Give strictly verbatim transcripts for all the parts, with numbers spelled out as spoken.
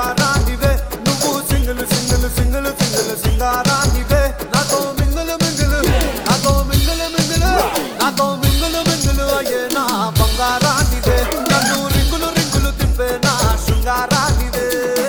బంగారానివే నువ్వు single single single single సింగారానివే నాతో మింగిల్ మింగిల్ నాతో మింగిల్ మింగిల్ నాతో మింగిల్ మింగిల్ అయ్యే నా బంగారానివే నన్ను రింగులు రింగులు తిప్పే నా శృంగారానివే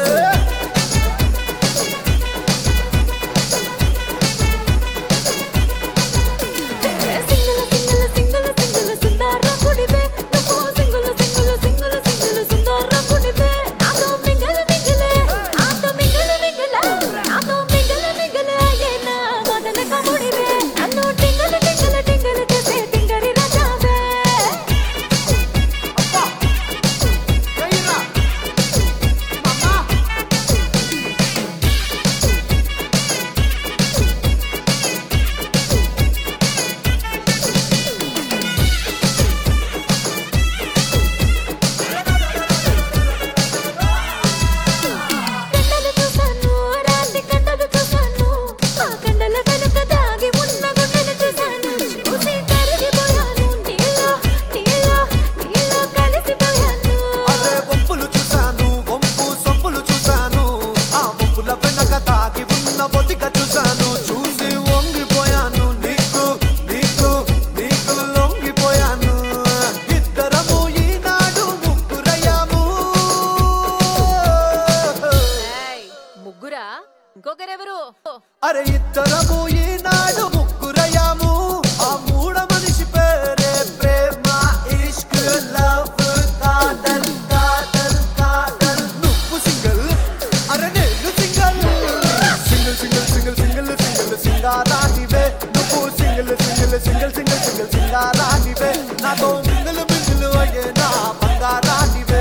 ఇంకొకరెవరు అరే ఇద్దరము ఈనాడు ముగ్గురయ్యాము ఆ మూడ మనిషి పేరే ప్రేమ ఇష్క్ లవ్ కాదల్ కాదల్ కాదల్ నువ్వు సింగిల్ అరే నేను single single single single single single సింగారానివే నువ్వు single single single single single సింగారానివే నాతో మింగిల్ మింగిల్ అయ్యే నా బంగారానివే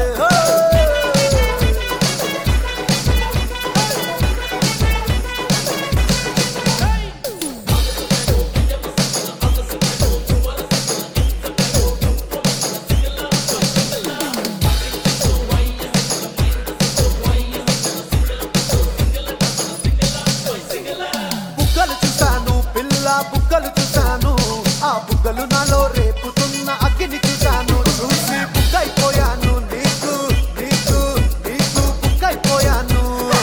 బుగ్గలు చూశాను ఆ బుగ్గలు నాలో రేపుతున్న అగ్గిని చూశాను చూసి బుగ్గైపోయాను నీకు నీకు నీకు బుగ్గైపోయాను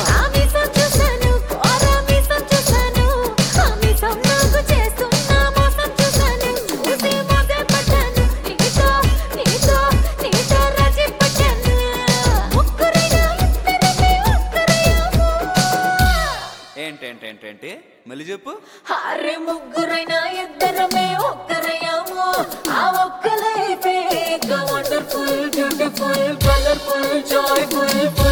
ఏంటేంటేంటేంటి మళ్ళీ చెప్పు అరే ముగ్గురైనా ఇద్దరమే ఒక్కరయ్యాము ఆ ఒక్క లైఫే వండర్ఫుల్ బ్యూటిఫుల్ కలర్ఫుల్ జాయ్ఫుల్